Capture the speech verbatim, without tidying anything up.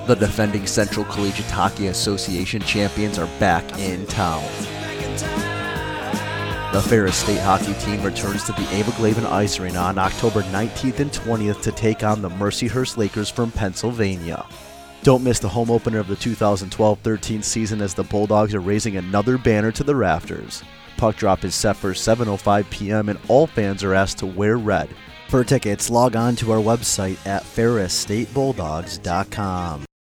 The defending Central Collegiate Hockey Association champions are back in town. The Ferris State hockey team returns to the Ava Glavin Ice Arena on October nineteenth and twentieth to take on the Mercyhurst Lakers from Pennsylvania. Don't miss the home opener of the two thousand twelve thirteen season as the Bulldogs are raising another banner to the rafters. Puck drop is set for seven oh five p.m. and all fans are asked to wear red. For tickets, log on to our website at ferris state bulldogs dot com.